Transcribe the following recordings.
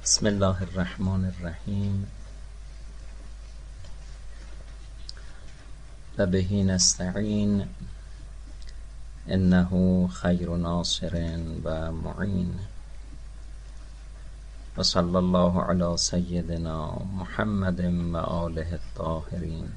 بسم الله الرحمن الرحیم و به نستعین انه خیر ناصر و معین و صلی الله علی سیدنا محمد و آله الطاهرین.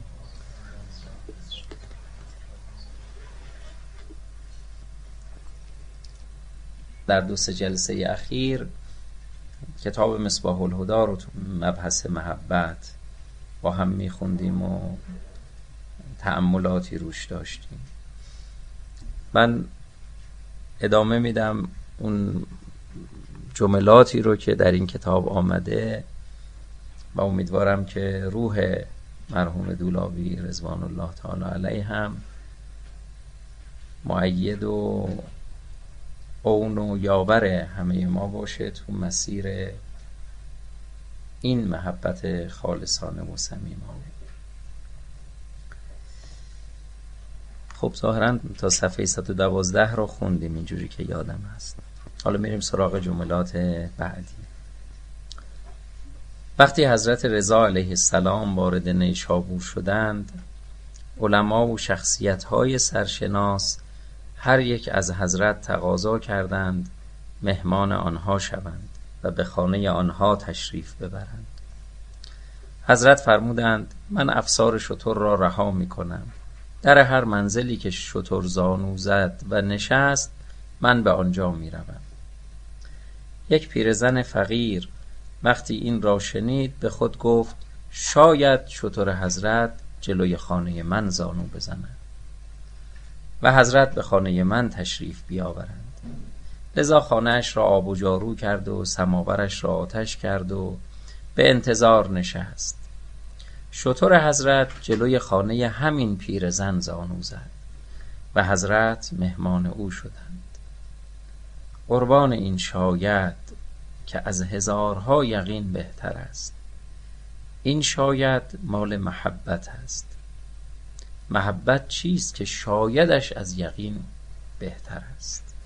در 2 جلسه اخیر کتاب مصباح الهدی رو تو مبحث محبت با هم میخوندیم و تأملاتی روش داشتیم. من ادامه میدم اون جملاتی رو که در این کتاب آمده و امیدوارم که روح مرحوم دولابی رضوان الله تعالی علیه هم مؤید و اون و یاور همه ما باشه تو مسیر این محبت خالصانه و صمیمانه. خب ظاهرا تا صفحه 112 رو خوندیم اینجوری که یادم هست. حالا میریم سراغ جملات بعدی. وقتی حضرت رضا علیه السلام وارد نیشابور شدند، علما و شخصیت‌های سرشناس هر یک از حضرت تقاضا کردند مهمان آنها شوند و به خانه آنها تشریف ببرند. حضرت فرمودند من افسار شتر را رها می کنم. در هر منزلی که شتر زانو زد و نشست من به آنجا می روم. یک پیرزن فقیر وقتی این را شنید به خود گفت شاید شتر حضرت جلوی خانه من زانو بزند و حضرت به خانه من تشریف بیاورند. لذا خانه‌اش را آب و جارو کرد و سماورش را آتش کرد و به انتظار نشست. شتر حضرت جلوی خانه همین پیرزن زانو زد و حضرت مهمان او شدند. قربان این شاید که از هزارها یقین بهتر است. این شاید مال محبت است. محبت چیست که شایدش از یقین بهتر است.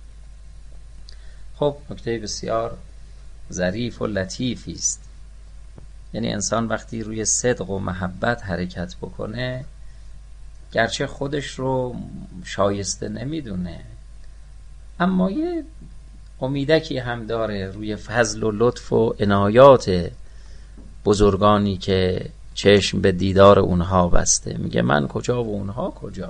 خب نکته بسیار ظریف و لطیفی است. یعنی انسان وقتی روی صدق و محبت حرکت بکنه گرچه خودش رو شایسته نمیدونه اما یه امیدکی هم داره روی فضل و لطف و عنایات بزرگانی که چشم به دیدار اونها بسته. میگه من کجا و اونها کجا؟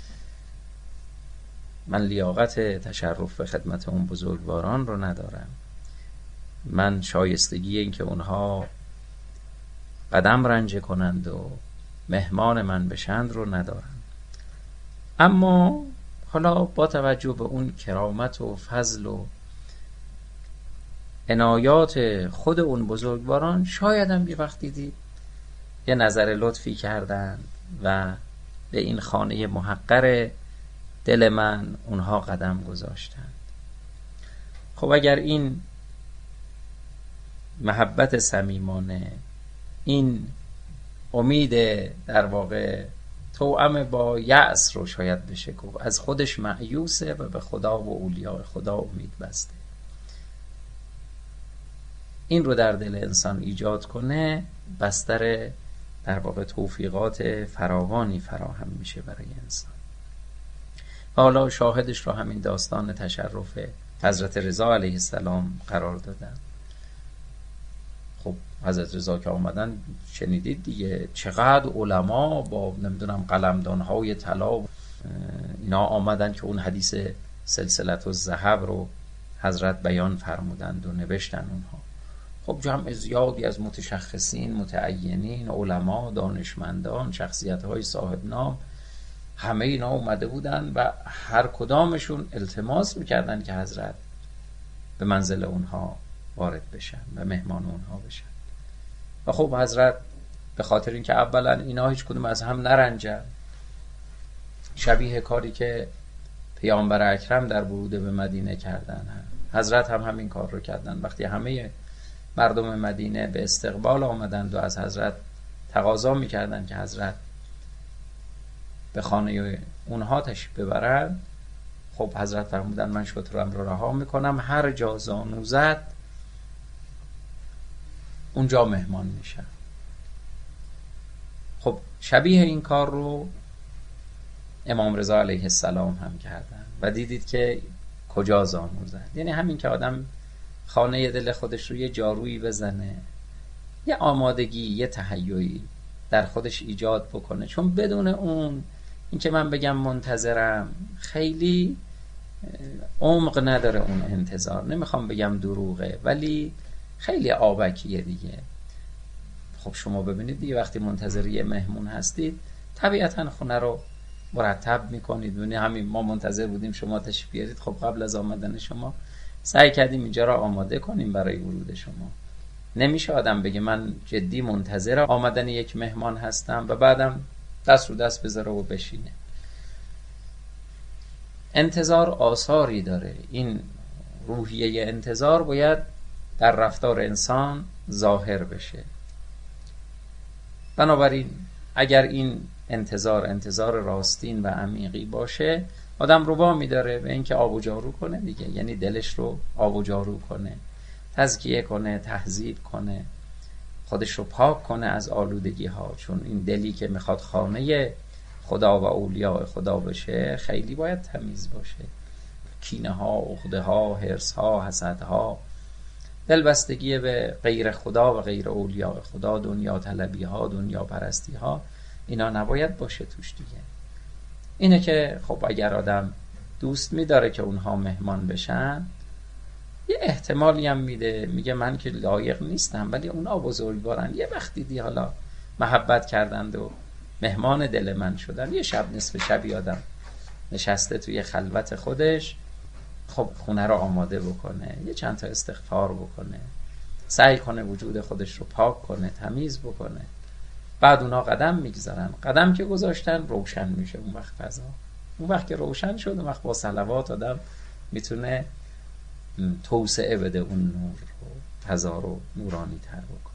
من لیاقت تشرف به خدمت اون بزرگواران رو ندارم. من شایستگی این که اونها قدم رنجه کنند و مهمان من بشند رو ندارم. اما حالا با توجه به اون کرامت و فضل و عنایات خود اون بزرگواران شاید هم یه وقت دیدی یه نظر لطفی کردند و به این خانه محقر دل من اونها قدم گذاشتند. خب اگر این محبت صمیمانه، این امید در واقع توأم با یأس رو شاید بشه گفت، از خودش مایوسه و به خدا و اولیاء خدا امید بسته، این رو در دل انسان ایجاد کنه بستر در واقع توفیقات فراوانی فراهم میشه برای انسان. و حالا شاهدش رو همین داستان تشرف حضرت رضا علیه السلام قرار دادن. خب حضرت رضا که آمدن شنیدید دیگه چقدر علما با نمیدونم قلمدان‌های طلا اینا آمدن که اون حدیث سلسلة الذهب رو حضرت بیان فرمودند و نوشتن اونها. خب جمع زیادی از متشخصین، متعینین، علما، دانشمندان، شخصیت‌های صاحب نام، همه اینا اومده بودن و هر کدامشون التماس میکردن که حضرت به منزل اونها وارد بشن و مهمان اونها بشن. و خب حضرت به خاطر اینکه اولا اینا هیچ کدوم از هم نرنجن، شبیه کاری که پیامبر اکرم در ورود به مدینه کردن، حضرت هم همین کار رو کردن. وقتی همه مردم مدینه به استقبال آمدند و از حضرت تقاضا میکردن که حضرت به خانه اونها تشریف ببرند، خب حضرت فرمودن من شترم رو رها میکنم، هر جا زانو زد اونجا مهمان میشن. خب شبیه این کار رو امام رضا علیه السلام هم کردن و دیدید که کجا زانو زد. یعنی همین که آدم خانه دل خودش رو یه جارویی بزنه، یه آمادگی، یه تهیعی در خودش ایجاد بکنه، چون بدون اون این که من بگم منتظرم خیلی عمق نداره اون انتظار. نمیخوام بگم دروغه ولی خیلی آبکیه دیگه. خب شما ببینید دیگه وقتی منتظر یه مهمون هستید طبیعتا خونه رو مرتب میکنید. ببینید همین ما منتظر بودیم شما تشریف بیارید، خب قبل از آمدن شما سعی کردیم اینجا رو آماده کنیم برای ورود شما. نمیشه آدم بگه من جدی منتظر آمدن یک مهمان هستم و بعدم دست رو دست بذاره و بشینه. انتظار آثاری داره. این روحیه انتظار باید در رفتار انسان ظاهر بشه. بنابراین اگر این انتظار راستین و عمیقی باشه، آدم رو وامی داره به اینکه آب و جارو کنه دیگه. یعنی دلش رو آب و جارو کنه، تزکیه کنه، تهذیب کنه، خودش رو پاک کنه از آلودگی ها. چون این دلی که میخواد خانه خدا و اولیاء خدا بشه خیلی باید تمیز باشه. کینه ها، عقده ها، حرص ها، حسد ها، دلبستگی به غیر خدا و غیر اولیاء خدا، دنیا طلبی ها، دنیا پرستی ها، اینا نباید باشه توش دیگه. اینه که خب اگر آدم دوست میداره که اونها مهمان بشن، یه احتمالی هم میده، میگه من که لایق نیستم ولی اونا بزرگوارن، یه وقتی دی حالا محبت کردند و مهمان دل من شدن. یه شب نصف شبی آدم نشسته توی خلوت خودش، خب خونه رو آماده بکنه، یه چند تا استغفار بکنه، سعی کنه وجود خودش رو پاک کنه، تمیز بکنه. بعد اونا قدم میگذارن، قدم که گذاشتن روشن میشه اون وقت فضا. اون وقت که روشن شد، اون وقت با صلوات آدم میتونه توسعه بده اون نور رو، فضا رو نورانی تر بکنه.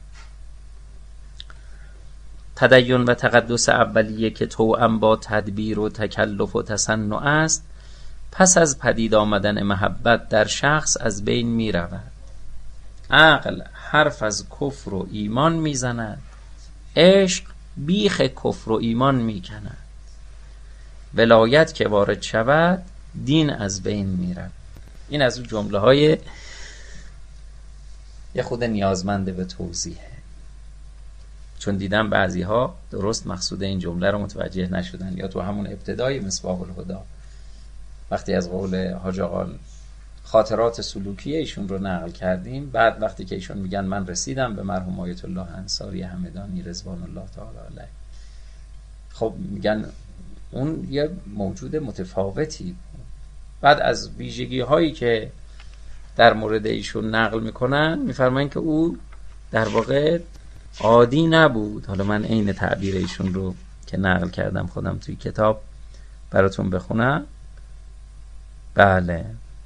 تدین و تقدس اولیه که توأم با تدبیر و تکلف و تصنع است، پس از پدید آمدن محبت در شخص از بین می رود. عقل حرف از کفر و ایمان می زند، عشق بیخ کفر و ایمان می کند. ولایت که وارد شود، دین از بین می رود. این از اون جمله های یه خود نیازمنده به توضیحه، چون دیدم بعضی ها درست مقصود این جمله رو متوجه نشدن. یا تو همون ابتدای مصباح الهدی وقتی از قول حاج آقا خاطرات سلوکی ایشون رو نقل کردیم، بعد وقتی که ایشون میگن من رسیدم به مرحوم آیت الله انصاری همدانی رضوان الله تعالی علیه، خب میگن اون یه موجود متفاوتی بود. بعد از ویژگی هایی که در مورد ایشون نقل میکنن میفرمایند که او در واقع عادی نبود. حالا من عین تعبیر ایشون رو که نقل کردم خودم توی کتاب براتون بخونم. بله،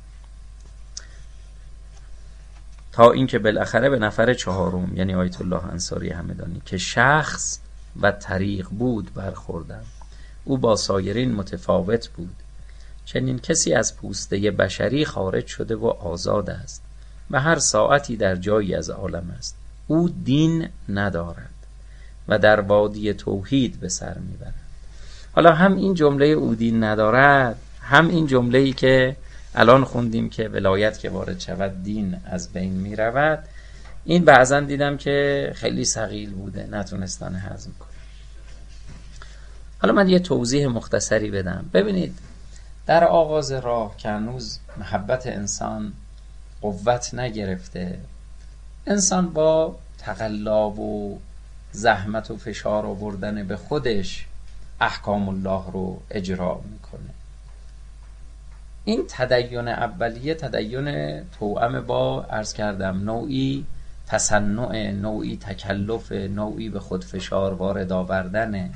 تا اینکه بالاخره به نفر چهارم یعنی آیت الله انصاری همدانی که شخص و طریق بود برخوردم. او با سایرین متفاوت بود. چنین کسی از پوسته بشری خارج شده و آزاد است و هر ساعتی در جایی از عالم است. او دین ندارد و در وادی توحید به سر میبرد. حالا هم این جمله او دین ندارد، هم این جمله‌ای که الان خوندیم که ولایت که وارد شود دین از بین می رود، این بعضا دیدم که خیلی ثقیل بوده، نتونستن هضم کنه. حالا من یه توضیح مختصری بدم. ببینید در آغاز راه که هنوز محبت انسان قوت نگرفته، انسان با تقلاب و زحمت و فشار آوردن به خودش احکام الله رو اجرا میکنه. این تدین اولیه تدین توأم با عرض کردم نوعی تصنع، نوعی تکلف، نوعی به خود فشار وارد آوردنه.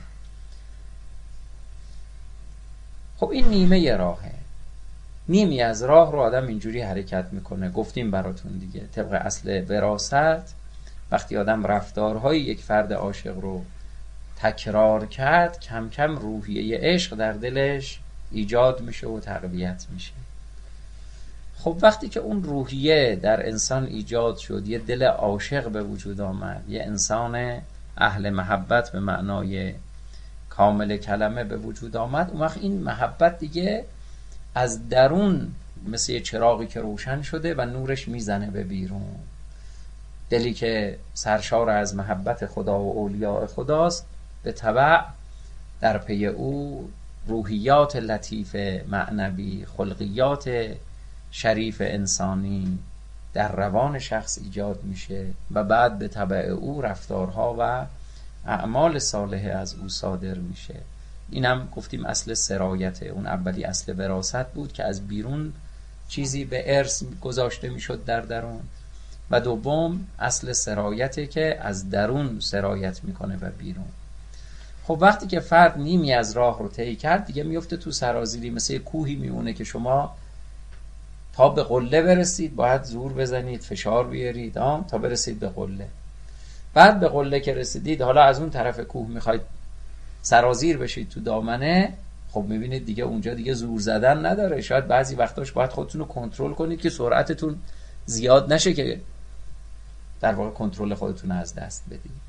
خب این نیمه راهه. نیمی از راه رو آدم اینجوری حرکت میکنه. گفتیم براتون دیگه طبق اصل وراثت وقتی آدم رفتارهای یک فرد عاشق رو تکرار کرد، کم کم روحیه عشق در دلش ایجاد میشه و تقویت میشه. خب وقتی که اون روحیه در انسان ایجاد شد، یه دل عاشق به وجود آمد، یه انسان اهل محبت به معنای کامل کلمه به وجود آمد، اون وقت این محبت دیگه از درون مثل یه چراغی که روشن شده و نورش میزنه به بیرون. دلی که سرشار از محبت خدا و اولیاء خداست، به تبع در پی او روحیات لطیف معنوی، خلقیات شریف انسانی در روان شخص ایجاد میشه و بعد به تبع او رفتارها و اعمال صالحه از او صادر میشه. اینم گفتیم اصل سرایته. اون اولی اصل وراثت بود که از بیرون چیزی به ارث گذاشته میشد در درون، و دوم اصل سرایته که از درون سرایت میکنه و بیرون. خب وقتی که فرد نیمی از راه رو طی کرد، دیگه میفته تو سرازیری، مثل کوهی میمونه که شما تا به قله برسید باید زور بزنید، فشار بیارید تا برسید به قله. بعد به قله که رسیدید، حالا از اون طرف کوه میخواید سرازیر بشید تو دامنه، خب میبینید دیگه اونجا دیگه زور زدن نداره. شاید بعضی وقتاش باید خودتون رو کنترل کنید که سرعتتون زیاد نشه که در واقع کنترل خودتون از دست بدید.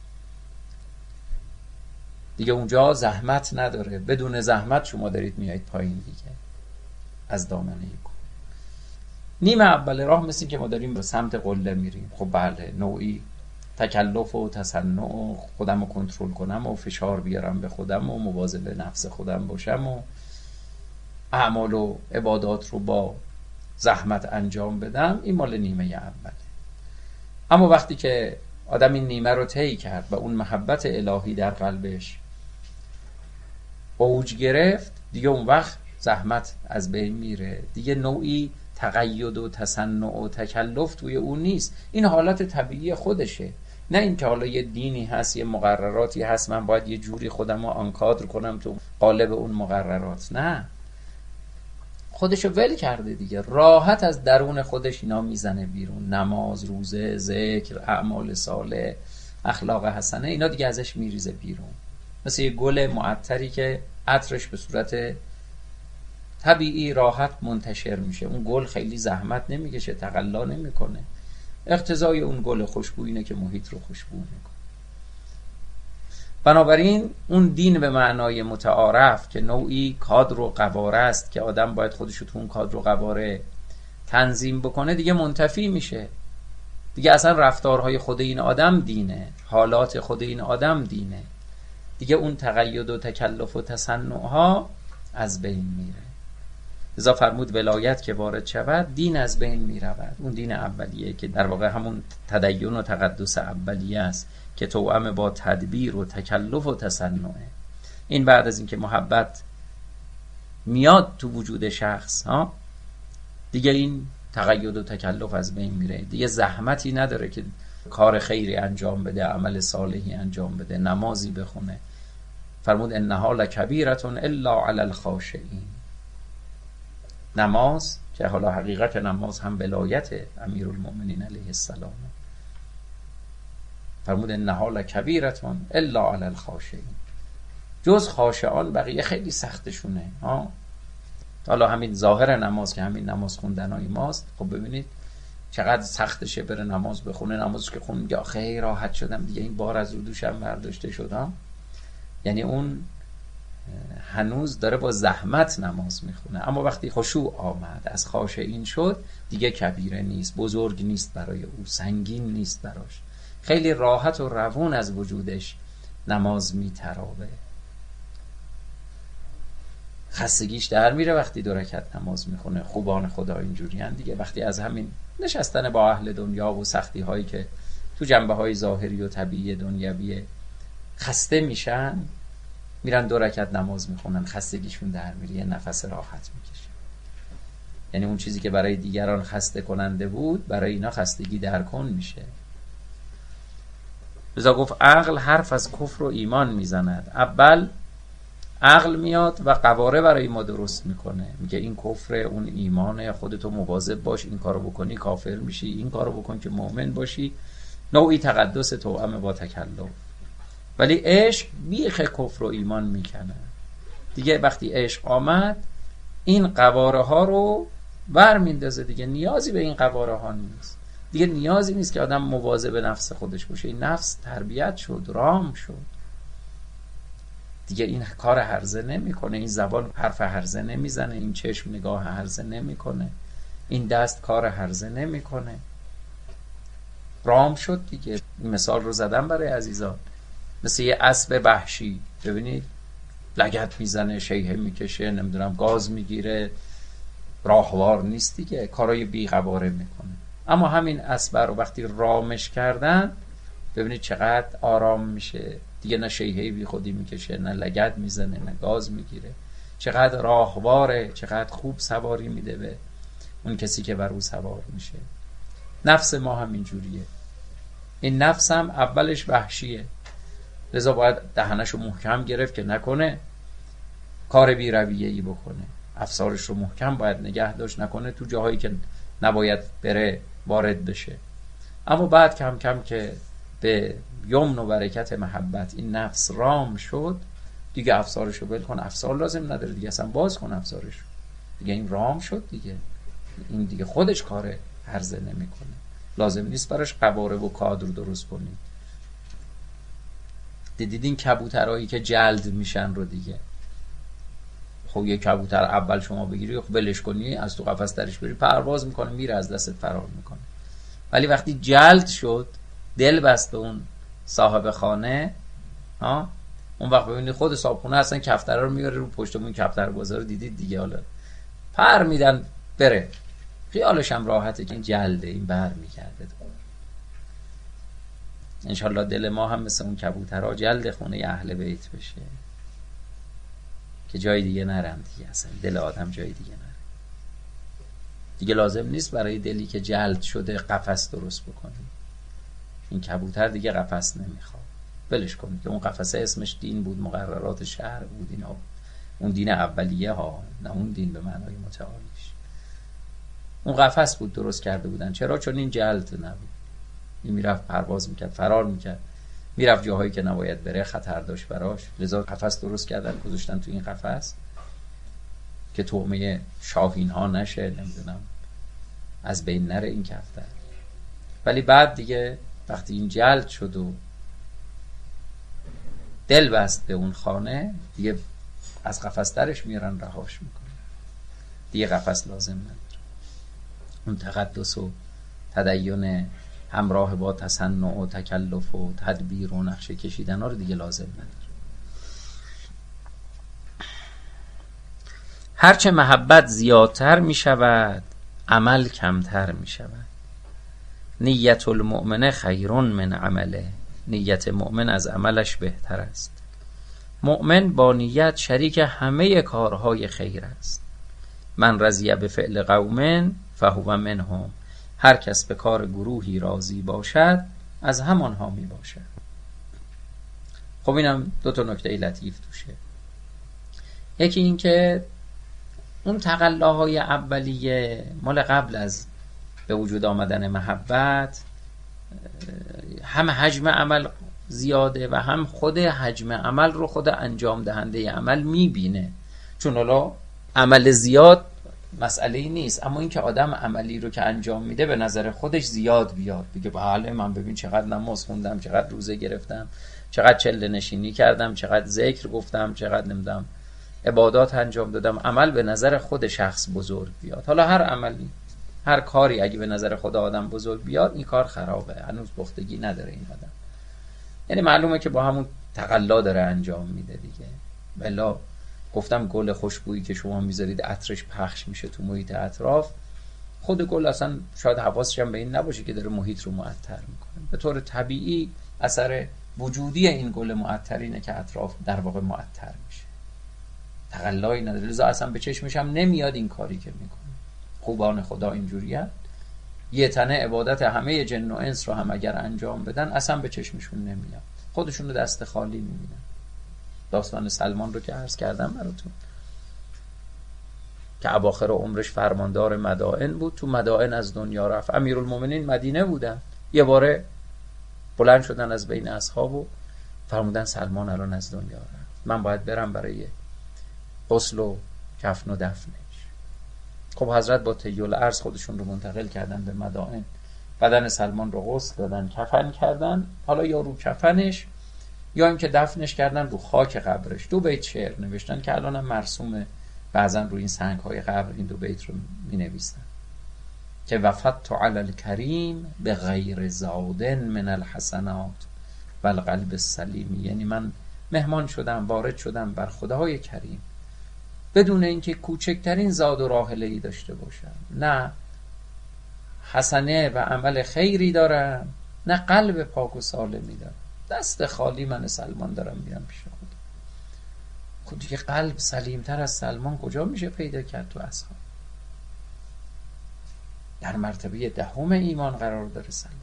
دیگه اونجا زحمت نداره، بدون زحمت شما دارید میایید پایین دیگه از دامنه کوه. نیمه اول راه مثل که ما داریم به سمت قله میریم. خب بله، نوعی تکلف و تصنع و خودم رو کنترل کنم و فشار بیارم به خودم و مواظب نفس خودم باشم و اعمال و عبادات رو با زحمت انجام بدم، این مال نیمه اوله. اما وقتی که آدم این نیمه رو طی کرد و اون محبت الهی در قلبش اوج گرفت، دیگه اون وقت زحمت از بین میره. دیگه نوعی تقید و تصنع و تکلف توی اون نیست. این حالت طبیعی خودشه، نه این که حالا یه دینی هست، یه مقرراتی هست، من باید یه جوری خودم رو آنکادر کنم تو قالب اون مقررات. نه، خودشو ول کرده دیگه، راحت از درون خودش اینا میزنه بیرون. نماز، روزه، ذکر، اعمال صالح، اخلاق حسنه، اینا دیگه ازش میریزه بیرون، مثل یه گل معطری که عطرش به صورت طبیعی راحت منتشر میشه. اون گل خیلی زحمت نمیکشه، تقلا نمیکنه. اقتضای اون گل خوشبو اینه که محیط رو خوشبو میکنه. بنابراین اون دین به معنای متعارف که نوعی کادر و قواره است که آدم باید خودش رو تو اون کادر و قواره تنظیم بکنه، دیگه منتفی میشه. دیگه اصلا رفتارهای خود این آدم دینه، حالات خود این آدم دینه. دیگه اون تقید و تکلف و تصنع ها از بین میره. لذا فرمود ولایت که وارد شود، دین از بین میرود. اون دین اولیه که در واقع همون تدین و تقدس اولیه است که توأم با تدبیر و تکلف و تصنعه. این بعد از اینکه محبت میاد تو وجود شخص دیگه این تقید و تکلف از بین میره. دیگه زحمتی نداره که کار خیری انجام بده، عمل صالحی انجام بده، نمازی بخونه. فرمود انها لکبیرة الا علی الخاشعین. نماز که حالا حقیقت نماز هم ولایت امیرالمؤمنین علیه السلام، فرمود انها لکبیرة الا علی الخاشعین، جز خاشعان بقیه خیلی سختشونه. حالا همین ظاهر نماز که همین نماز خوندنای ماست، خب ببینید چقدر سختشه بره نماز بخونه. نمازش که خون میگه خیلی راحت شدم دیگه، این بار از رو دوشم برداشته شدم. یعنی اون هنوز داره با زحمت نماز میخونه. اما وقتی خشوع آمد، از خاشعین شد، دیگه کبیره نیست، بزرگ نیست برای او، سنگین نیست براش، خیلی راحت و روون از وجودش نماز میترابه. خستگیش در میره وقتی 2 رکعت نماز میخونه. خوبان خدا اینجوری هن دیگه، وقتی از همین نشستن با اهل دنیا و سختی هایی که تو جنبه های ظاهری و طبیعی دنیوی خسته میشن، میرن 2 رکعت نماز میخونن، خستگیشون در میره، یه نفس راحت میکشن. یعنی اون چیزی که برای دیگران خسته کننده بود، برای اینا خستگی در کن میشه. لذا گفت عقل حرف از کفر و ایمان میزند. اول عقل میاد و قواره برای ما درست میکنه، میگه این کفر، اون ایمانه، خودتو مواظب باش، این کارو بکنی کافر میشی، این کارو بکن که مؤمن باشی. نوعی تقدس توأم با تکلف. ولی عشق بیخ کفر و ایمان میکنه دیگه. وقتی عشق آمد، این قواره ها رو ور میندازه دیگه. نیازی به این قواره ها نیست دیگه. نیازی نیست که آدم مواظب نفس خودش باشه. این نفس تربیت شد، رام شد دیگه. این کار هرزه نمیکنه، این زبان حرف هرزه نمیزنه، این چشم نگاه هرزه نمیکنه، این دست کار هرزه نمیکنه. رام شد دیگه. این مثال رو زدم برای عزیزان. مثل یه اسب وحشی، ببینید لگد میزنه، شیهه میکشه، نمیدونم گاز میگیره، راهوار نیست دیگه، کارای بی‌قواره میکنه. اما همین اسب رو وقتی رامش کردن، ببینید چقدر آرام میشه دیگه. نه شیهه بی خودی میکشه، نه لگد میزنه، نه گاز میگیره. چقدر راهواره، چقدر خوب سواری میده به اون کسی که بر او سوار میشه. نفس ما همین جوریه. این نفس هم اولش وحشیه، لذا باید دهنشو محکم گرفت که نکنه کار بی رویه‌ای بکنه. افسارش رو محکم باید نگه داشت، نکنه تو جاهایی که نباید بره وارد بشه. اما بعد کم کم که به یمن و برکت محبت این نفس رام شد دیگه، افسارش رو ول کن. افسار لازم نداره دیگه، اصلا باز کن افسارش دیگه. این رام شد دیگه. این دیگه خودش کار هرزه نمیکنه. لازم نیست براش قواره و کادر درست کنید. دیدین کبوترایی که جلد میشن رو دیگه. خب یه کبوتر اول شما بگیری، خب ولش کنی، از تو قفس درش بری، پرواز میکنه، میره، از دستت فرار میکنه. ولی وقتی جلد شد، دل بست اون صاحب خانه، اون وقت ببینید خود صاحب خونه اصلا کفتر رو میاره رو پشتمون. کفتر بازار رو دیدید دیگه، حالا پر میدن بره، خیالش هم راحته که این جلده، این بر میگرده. انشالله دل ما هم مثل اون کبوترها جلد خونه اهل بیت بشه که جای دیگه نرن دیگه. اصلا دل آدم جای دیگه نره دیگه. لازم نیست برای دلی که جلد شده قفس درست بکنیم. این کبوتر دیگه قفس نمیخواد، ولش کنید که اون قفسه اسمش دین بود، مقررات شهر بود، اینا اون دین اولیه ها، نه اون دین به معنای متعالیش. اون قفس بود درست کرده بودن. چرا؟ چون این جلد نبود. این میرفت پرواز میکرد، فرار میکرد، میرفت جاهایی که نباید بره، خطر داشت براش. لذا قفس درست کردن، گذاشتن تو این قفس که طعمه شاهین ها نشه، نمیدونم از بین نره این کفتر. ولی بعد دیگه وقتی این جلد شد و دل بست به اون خانه، دیگه از قفس درش میارن، رهاش میکنن دیگه. قفس لازم نداره. اون تقدس و تدین همراه با تصنع و تکلف و تدبیر و نقشه کشیدن ها رو دیگه لازم نداره. هرچه محبت زیادتر می شود، عمل کمتر می شود. نیت المؤمن خیرون من عمله. نیت مؤمن از عملش بهتر است. مؤمن با نیت شریک همه کارهای خیر است. من رضی بفعل قوم فهو منهم. هر کس به کار گروهی راضی باشد، از همانها می باشد. خب اینم دو تا نکته لطیف توشه. یکی این که اون تقلاهای اولیه مال قبل از به وجود آمدن محبت، هم حجم عمل زیاده و هم خود حجم عمل رو خود انجام دهنده عمل میبینه. چون حالا عمل زیاد مسئله نیست، اما این که آدم عملی رو که انجام میده به نظر خودش زیاد بیاد، بگه بله من ببین چقدر نماز خوندم، چقدر روزه گرفتم، چقدر چله نشینی کردم، چقدر ذکر گفتم، چقدر نمیدونم عبادات انجام دادم. عمل به نظر خود شخص بزرگ بیاد. حالا هر عملی، هر کاری اگه به نظر خود آدم بزرگ بیاد، این کار خرابه، هنوز پختگی نداره این آدم. یعنی معلومه که با همون تقلا داره انجام میده دیگه. بلا گفتم گل خوشبویی که شما میذارید عطرش پخش میشه تو محیط اطراف، خود گل اصلا شاید حواسش هم به این نباشه که داره محیط رو معطر میکنه. به طور طبیعی اثر وجودی این گل معطر اینه که اطراف در واقع معطر میشه. تقلایی نداره. لذا اصلا به چشمش هم نمیاد این کاری که میکنه. خوبان خدا اینجوریه، یه تنه عبادت همه جن و انس رو هم اگر انجام بدن اصلا به چشمشون نمیاد، خودشون رو دست خالی میبینن. داستان سلمان رو که عرض کردم براتون که اواخر عمرش فرماندار مدائن بود، تو مدائن از دنیا رفت. امیرالمومنین مدینه بودن، یه باره بلند شدن از بین اصحاب و فرمودن سلمان الان از دنیا رفت، من باید برم برای غسل و کفن و دفنش. خب حضرت با طی الارض خودشون رو منتقل کردن به مدائن، بدن سلمان رو غسل دادن، کفن کردن، حالا یا رو کفنش یا اینکه دفنش کردن رو خاک قبرش. 2 بیت شعر نوشتن که الان هم مرسومه، بعضا روی این سنگ‌های قبر این 2 بیت رو می‌نویسن که وفدت علی الکریم به غیر زادن من الحسنات و القلب السلیم، یعنی من مهمان شدم، وارد شدم بر خدای کریم بدون اینکه کوچکترین زاد و راحله‌ای داشته باشم، نه حسنه و عمل خیری دارم، نه قلب پاک و سالمی دارم، دست خالی من سلمان دارم میرم پیش خدا. خود دیگه قلب سلیمتر از سلمان کجا میشه پیدا کرد تو اصحاب؟ در مرتبه 10 ایمان قرار داره سلمان.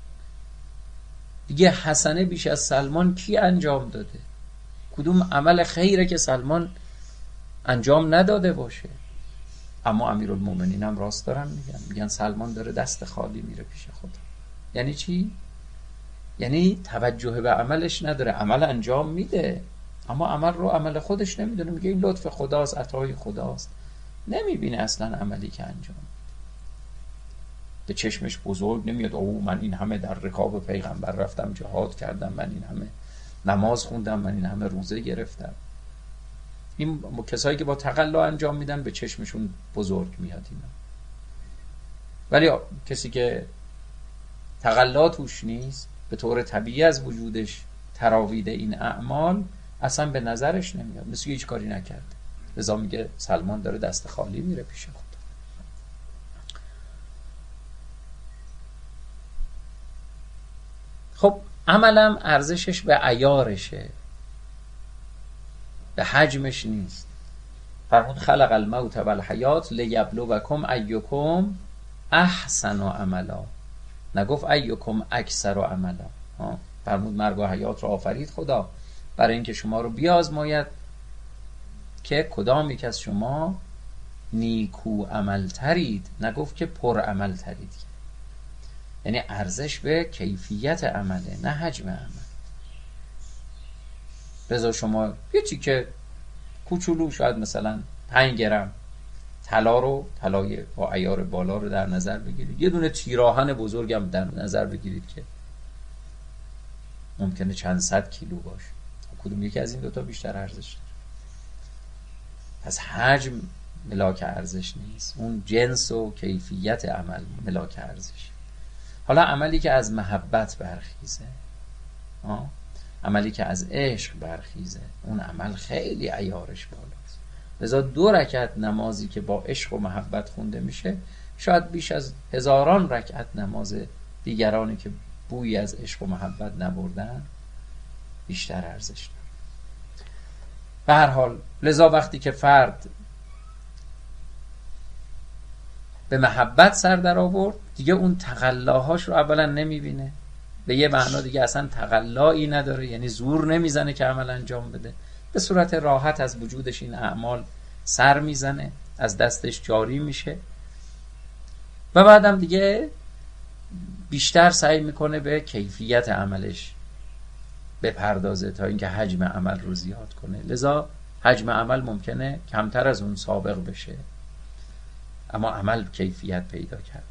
دیگه حسنه بیش از سلمان کی انجام داده؟ کدوم عمل خیره که سلمان انجام نداده باشه؟ اما امیرالمومنین هم راست دارن میگن سلمان داره دست خالی میره پیش خدا. یعنی چی؟ یعنی توجه به عملش نداره، عمل انجام میده اما عمل رو عمل خودش نمیدونه، میگه این لطف خداست، عطای خداست، نمیبینه اصلا عملی که انجام به چشمش بزرگ نمیاد. او من این همه در رکاب پیغمبر رفتم جهاد کردم، من این همه نماز خوندم، من این همه روزه گرفتم. این کسایی که با تقلا انجام میدن به چشمشون بزرگ میاد اینا. ولی کسی که تقلا توش نیست، به طور طبیعی از وجودش تراویده این اعمال، اصلا به نظرش نمیاد، مثل هیچ کاری نکرده. لذا میگه سلمان داره دست خالی میره پیش خدا. خب عملم ارزشش به عیارشه، به حجمش نیست. فرمود خلق الموت و الحیات لیبلوکم ایکم احسن عملا، نگفت ایکم اکثر عملا. فرمود مرگ و حیات رو آفرید خدا برای اینکه شما رو بیازماید که کدام یک از شما نیکو عمل ترید، نگفت که پر عمل ترید. یعنی ارزش به کیفیت عمله، نه حجم عمل. رضا شما یه چیکه کوچولو، شاید مثلا 5 گرم طلا رو، طلای با عیار بالا رو در نظر بگیرید، یه دونه تیراهن بزرگم در نظر بگیرید که ممکنه چند صد کیلو باشه، کدوم یکی از این دوتا بیشتر ارزش داره؟ پس حجم ملاک ارزش نیست، اون جنس و کیفیت عمل ملاک ارزش. حالا عملی که از محبت برخیزه، عملی که از عشق برخیزه، اون عمل خیلی عیارش بالاست. لذا 2 رکعت نمازی که با عشق و محبت خونده میشه، شاید بیش از هزاران رکعت نماز دیگرانی که بویی از عشق و محبت نبردن بیشتر ارزش داره. به هر حال لذا وقتی که فرد به محبت سر در آورد، دیگه اون تقلاهاش رو اولا نمیبینه، به یه معنا دیگه اصلا تقلایی نداره، یعنی زور نمیزنه که عمل انجام بده، به صورت راحت از وجودش این اعمال سر میزنه، از دستش جاری میشه و بعدم دیگه بیشتر سعی میکنه به کیفیت عملش بپردازه تا اینکه حجم عمل رو زیاد کنه. لذا حجم عمل ممکنه کمتر از اون سابق بشه اما عمل کیفیت پیدا کرد.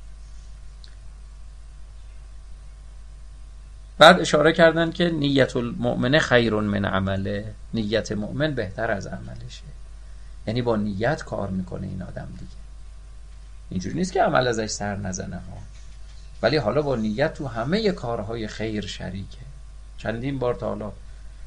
بعد اشاره کردن که نیت المؤمن خیر من عمله، نیت مؤمن بهتر از عملشه، یعنی با نیت کار میکنه این آدم دیگه. اینجوری نیست که عمل ازش سر نزنه ها، ولی حالا با نیت تو همه کارهای خیر شریکه. چندین بار تا حالا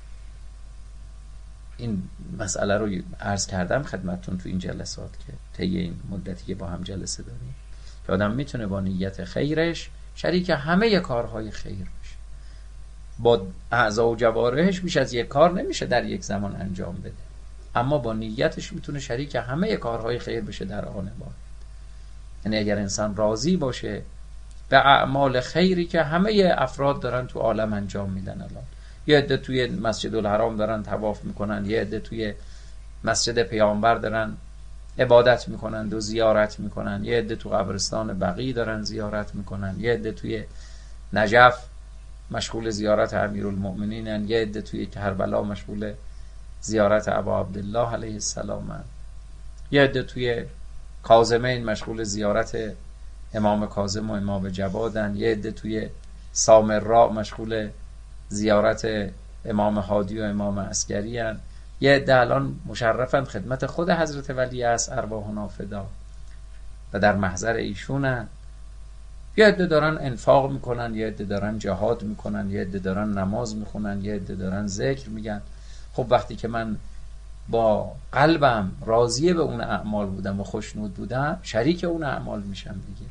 این مسئله رو عرض کردم خدمتتون تو این جلسات که طی این مدتی که با هم جلسه داریم که آدم میتونه با نیت خیرش شریک همه کارهای خیر بشه. با اعضا و جوارحش بیش از یک کار نمیشه در یک زمان انجام بده، اما با نیتش میتونه شریک همه کارهای خیر بشه در آن واحد. یعنی اگر انسان راضی باشه به اعمال خیری که همه افراد دارن تو عالم انجام میدن، الان یه عده توی مسجد الحرام دارن طواف میکنن، یه عده توی مسجد پیامبر دارن عبادت میکنن و زیارت میکنن، یه عده تو قبرستان بقیع دارن زیارت میکنن، یه عده توی نجف مشغول زیارت امیرالمؤمنینن، یه عده توی کربلا مشغول زیارت ابا عبدالله علیه السلام، یه عده توی کاظمین مشغول زیارت امام کاظم و امام جوادن، یه عده توی سامراء مشغول زیارت امام هادی و امام عسکری هن. یه عده الان مشرفن خدمت خود حضرت ولی اصل ارواحنا فدا و در محضر ایشونن. یه عده دارن انفاق میکنن، یه عده دارن جهاد میکنن، یه عده دارن نماز میخونن، یه عده دارن ذکر میگن. خب وقتی که من با قلبم راضیه به اون اعمال بودم و خوشنود بودم، شریک اون اعمال میشم دیگه.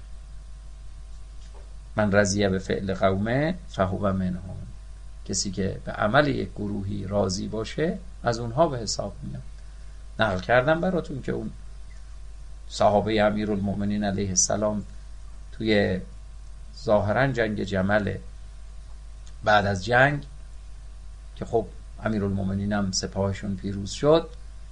من رضیه به فعل قومه فهو منهم. کسی که به عمل یک گروهی راضی باشه از اونها به حساب میاد. نقل کردم براتون که اون صحابه امیرالمؤمنین علیه السلام توی ظاهرا جنگ جمل، بعد از جنگ که خب امیرالمؤمنین هم سپاهشون پیروز شد،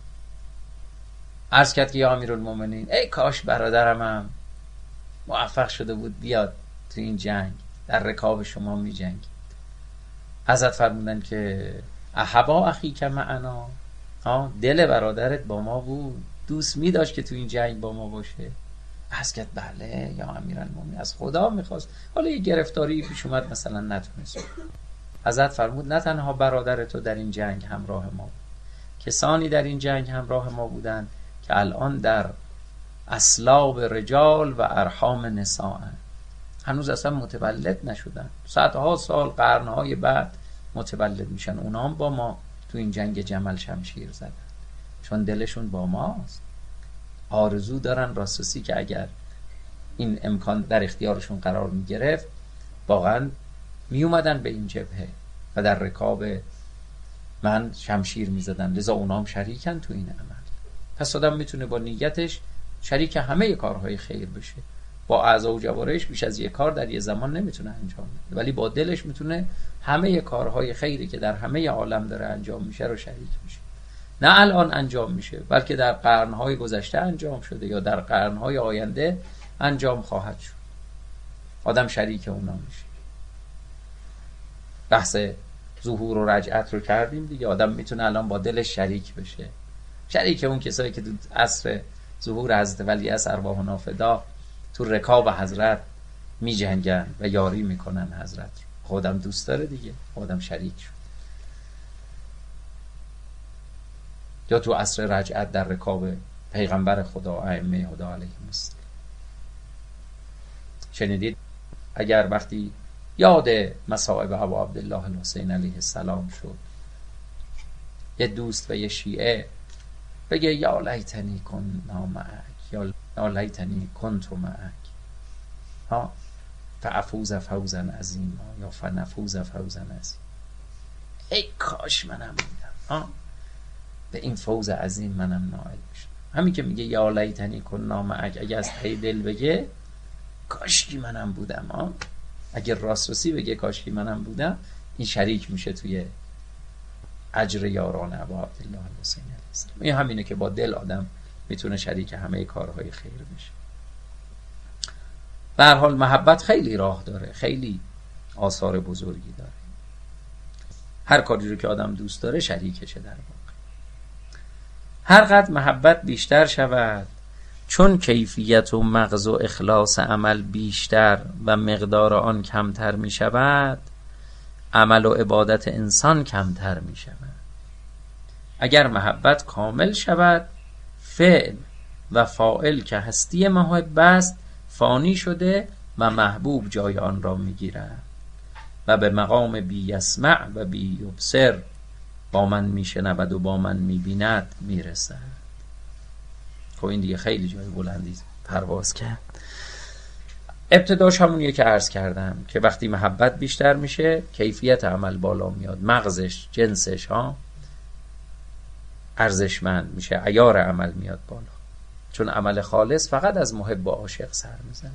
عرض کرد که یا امیرالمؤمنین ای کاش برادرم هم موفق شده بود بیاد تو این جنگ، در رکاب شما می جنگ. حضرت فرمودن که احبا اخی که معنا، دل برادرت با ما بود، دوست می داشت که تو این جنگ با ما باشه. عرض کرد بله یا امیرالمؤمنین، از خدا میخواست، حالا یه گرفتاری پیش اومد مثلا نتونست. حضرت فرمود نه تنها برادر تو در این جنگ همراه ما بود، کسانی در این جنگ همراه ما بودن که الان در اصلاب رجال و ارحام نساء هنوز اصلا متولد نشدن، صدها سال قرنهای بعد متولد میشن. اونا هم با ما تو این جنگ جمل شمشیر زدن، چون دلشون با ماست، آرزو دارن راستی که اگر این امکان در اختیارشون قرار میگرفت واقعا میومدن به این جبهه و در رکاب من شمشیر میزدن. لذا اونا هم شریکن تو این عمل. پس آدم میتونه با نیتش شریک همه کارهای خیر بشه. با اعضا و جوارحش بیش از یک کار در یه زمان نمیتونه انجام بده، ولی با دلش میتونه همه کارهای خیری که در همه عالم داره انجام میشه رو شریک میشه. نه الان انجام میشه، بلکه در قرنهای گذشته انجام شده یا در قرنهای آینده انجام خواهد شد. آدم شریک اونا میشه. بحث ظهور و رجعت رو کردیم دیگه. آدم میتونه الان با دلش شریک بشه، شریک اون کسایی که تو عصر ظهور حضرت ولی اصل ارواحنا فدا تو رکاب حضرت می جنگن و یاری میکنن حضرت. خودم دوست داره دیگه، خودم شریک شد. یا تو عصر رجعت در رکاب پیغمبر خدا ائمه خدا علیهم السلام. شنیدید اگر وقتی یاد مصائب ابا عبدالله الحسین علیه السلام شد، یه دوست و یه شیعه بگه یا لیتنی کنا معک یا لیتنی کنت معک، فافوز فوزا عظیما یا فنفوز فوزا عظیما، ای کاش منم بودم، به این فوز عظیم منم نائل بشم. همین که میگه یا لیتنی کنا معک، اگه از ته دل بگه کاشکی منم بودم، اگه راست بگه کاشکی منم بودم، این شریک میشه توی اجر یاران ابا عبدالله الحسین علیه السلام. این همینه که با دل آدم میتونه شریک همه کارهای خیر بشه. به هر حال محبت خیلی راه داره، خیلی آثار بزرگی داره. هر کاری رو که آدم دوست داره شریکشه. در واقع هر قدر محبت بیشتر شود، چون کیفیت و مغز و اخلاص عمل بیشتر و مقدار آن کمتر می شود، عمل و عبادت انسان کمتر می شود. اگر محبت کامل شود، فعل و فاعل که هستی محب است فانی شده و محبوب جای آن را می گیرد و به مقام بی یسمع و بی یبصر، با من می شنود و با من می بیند می رسد. خب این دیگه خیلی جای بلندی پرواز کرد. ابتداش همونیه که عرض کردم که وقتی محبت بیشتر میشه کیفیت عمل بالا میاد، مغزش، جنسش ارزشمند میشه، عیار عمل میاد بالا. چون عمل خالص فقط از محب و عاشق سر میزنه.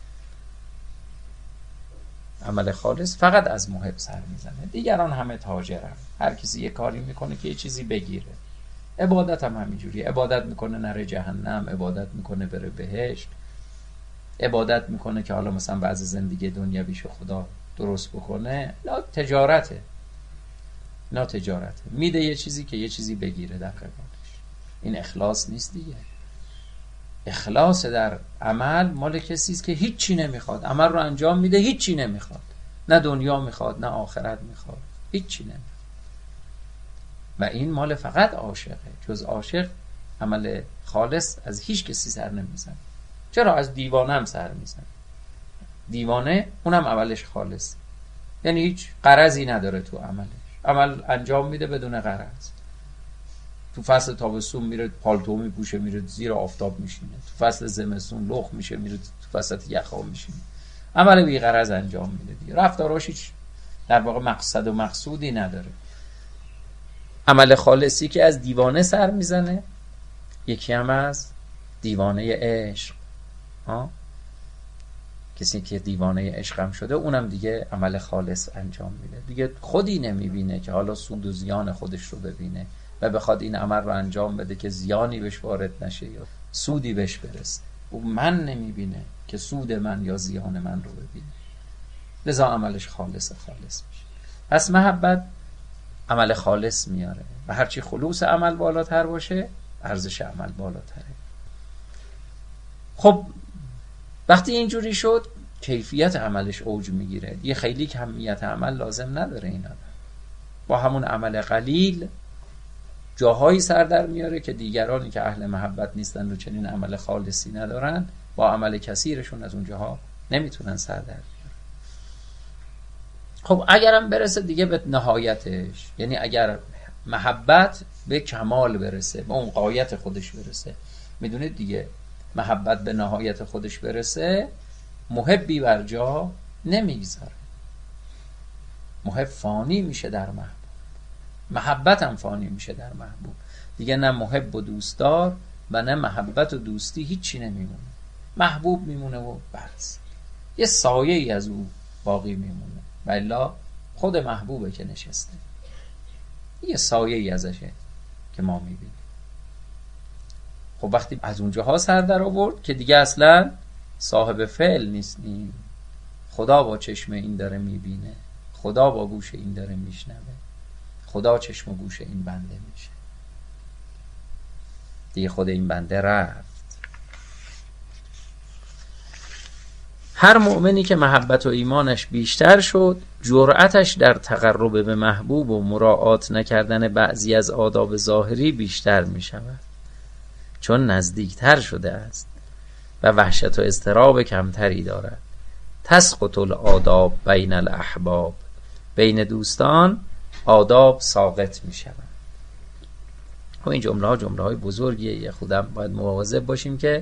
عمل خالص فقط از محب سر میزنه. دیگران همه تاجرن، هر کسی یه کاری میکنه که یه چیزی بگیره. عبادت هم همینجوری، عبادت میکنه نره جهنم، عبادت میکنه بره بهشت، عبادت میکنه که حالا مثلا بعضی زندگی دنیویشو خدا درست بکنه. نه تجارته، نه تجارته، میده یه چیزی که یه چیزی بگیره در قبالش. این اخلاص نیست دیگه. اخلاص در عمل مال کسی است که هیچی نمیخواد، عمل رو انجام میده، هیچی نمیخواد، نه دنیا میخواد نه آخرت میخواد، هیچی نمیخواد. و این مال فقط عاشقه. جز عاشق عمل خالص از هیچ کسی سر نمیزنه. چرا؟ از دیوانه هم سر میزنه. دیوانه اونم عملش خالص، یعنی هیچ غرضی نداره تو عملش، عمل انجام میده بدون غرض. تو فصل تابستون میره پالتو میپوشه میره زیر آفتاب میشینه، تو فصل زمستون لخ میشه میره تو فصل یخا میشینه، عمل بی غرض انجام میده دیگه. رفتاراش هیچ در واقع مقصد و مقصودی نداره. عمل خالصی که از دیوانه سر میزنه، یکی هم از دیوانه عشق. کسی که دیوانه عشق هم شده اونم دیگه عمل خالص انجام میده، دیگه خودی نمیبینه که حالا سود و زیان خودش رو ببینه و بخواد این عمل رو انجام بده که زیانی بهش وارد نشه یا سودی بهش برسه. او من نمیبینه که سود من یا زیان من رو ببینه، لذا عملش خالص میشه. پس محبت عمل خالص میاره و هرچی خلوص عمل بالاتر باشه ارزش عمل بالاتره. خب وقتی اینجوری شد کیفیت عملش اوج میگیره، یه خیلی کمیت عمل لازم نداره این آدم، با همون عمل قلیل جاهایی سر در میاره که دیگرانی که اهل محبت نیستن و چنین عمل خالصی ندارن با عمل کثیرشون از اونجاها نمیتونن سر در بیارن. خب اگرم برسه دیگه به نهایتش، یعنی اگر محبت به کمال برسه، به اون غایت خودش برسه، میدونید دیگه محبت به نهایت خودش برسه محبی بر جا نمیگذاره. محب فانی میشه در محبوب، محبت هم فانی میشه در محبوب. دیگه نه محب و دوستدار و نه محبت و دوستی هیچی نمیمونه. محبوب میمونه و بس یه سایه ای از او باقی میمونه، و الا خود محبوبه که نشسته، یه سایه ای ازشه که ما میبینیم. خب وقتی از اونجاها سر در آورد که دیگه اصلا صاحب فعل نیستیم، خدا با چشم این داره میبینه، خدا با گوش این داره میشنوه، خدا چشم و گوش این بنده میشه، دیگه خود این بنده رفت. هر مؤمنی که محبت و ایمانش بیشتر شد، جرأتش در تقرب به محبوب و مراعات نکردن بعضی از آداب ظاهری بیشتر می شود، چون نزدیکتر شده است و وحشت و اضطراب کمتری دارد. تسقط الآداب بین الاحباب، بین دوستان آداب ساقط می شود. خب این جمله های بزرگیه، خودم باید مواظب باشیم که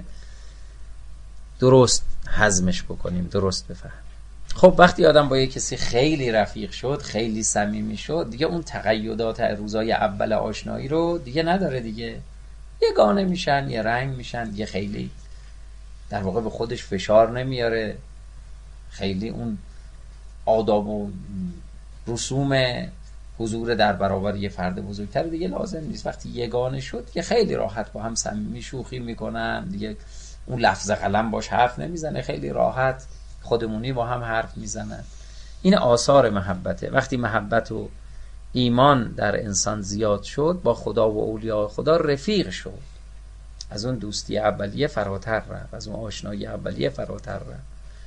درست هضمش بکنیم، درست بفهمیم. خب وقتی آدم با یک کسی خیلی رفیق شد، خیلی صمیمی شد، دیگه اون تقیدات روزای اول آشنایی رو دیگه نداره، دیگه یگانه میشن، یه رنگ میشن، دیگه خیلی در واقع به خودش فشار نمیاره، خیلی اون آداب و رسوم حضور در برابر یه فرد بزرگتر دیگه لازم نیست. وقتی یگانه شد دیگه خیلی راحت با هم صمیمی شوخی میکنن، دیگه اون لفظ قلم باش حرف نمیزنه، خیلی راحت خودمونی با هم حرف میزنن. این آثار محبته. وقتی محبت و ایمان در انسان زیاد شد، با خدا و اولیاء خدا رفیق شد، از اون دوستی اولیه فراتر رفت، از اون آشنایی اولیه فراتر رفت.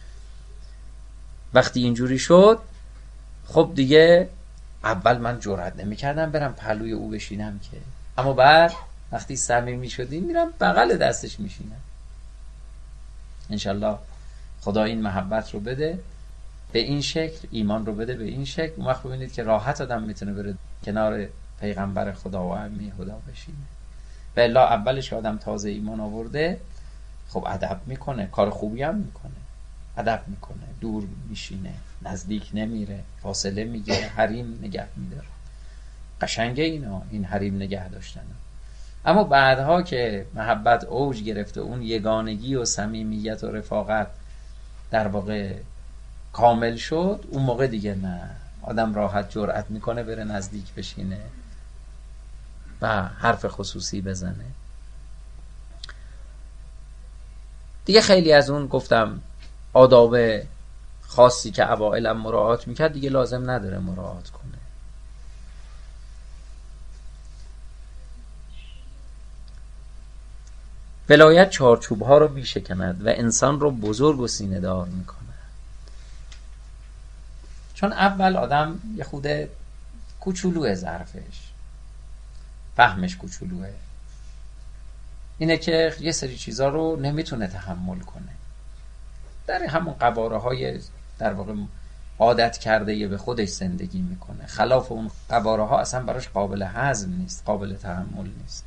وقتی اینجوری شد، خب دیگه اول من جرئت نمی‌کردم برم پهلوی او بشینم که، اما بعد وقتی صمیمی شدیم میرم بغل دستش میشینم. انشالله خدا این محبت رو بده به این شکل، ایمان رو بده به این شکل، اون وقت ببینید که راحت آدم میتونه بره کنار پیغمبر خدا و امی خدا بشینه. و الا اولش آدم تازه ایمان آورده، خب ادب میکنه، کار خوبی هم میکنه، ادب میکنه، دور میشینه، نزدیک نمیره، فاصله میگیره، حریم نگه میداره. قشنگه اینا، این حریم نگه داشتن. اما بعدها که محبت اوج گرفته، اون یگانگی و صمیمیت و رفاقت در واقع کامل شد، اون موقع دیگه نه، آدم راحت جرأت میکنه بره نزدیک بشینه و حرف خصوصی بزنه. دیگه خیلی از اون گفتم آداب خاصی که اوائل مراعات میکرد دیگه لازم نداره مراعات کنه. ولایت چارچوب ها رو بیشکند و انسان رو بزرگ و سینه دار میکنه. چون اول آدم یه خود کوچولوه، ظرفش، فهمش کوچولوه، اینه که یه سری چیزا رو نمیتونه تحمل کنه، در همون قواره های در واقع عادت کرده یه به خودش زندگی میکنه، خلاف اون قواره ها اصلا براش قابل هضم نیست، قابل تحمل نیست.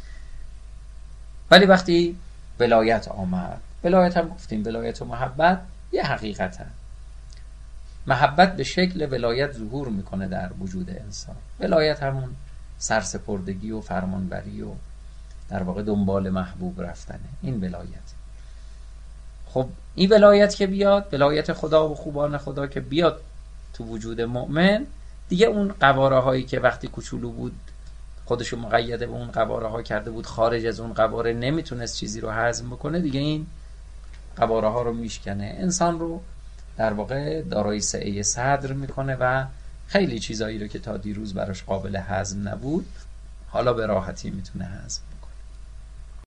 ولی وقتی ولایت آمد، ولایت هم گفتیم ولایت و محبت یه حقیقته، محبت به شکل ولایت ظهور میکنه در وجود انسان. ولایت همون سرسپردگی و فرمانبری و در واقع دنبال محبوب رفتنه، این ولایت. خب این ولایت که بیاد، ولایت خدا و خوبان خدا که بیاد تو وجود مؤمن، دیگه اون قواره هایی که وقتی کوچولو بود خودشو مقید به اون قواره ها کرده بود، خارج از اون قواره نمیتونست چیزی رو هضم بکنه، دیگه این قواره ها رو میشکنه، انسان رو در واقع دارای سعه صدر میکنه و خیلی چیزایی رو که تا دیروز براش قابل هضم نبود حالا به راحتی میتونه هضم بکنه.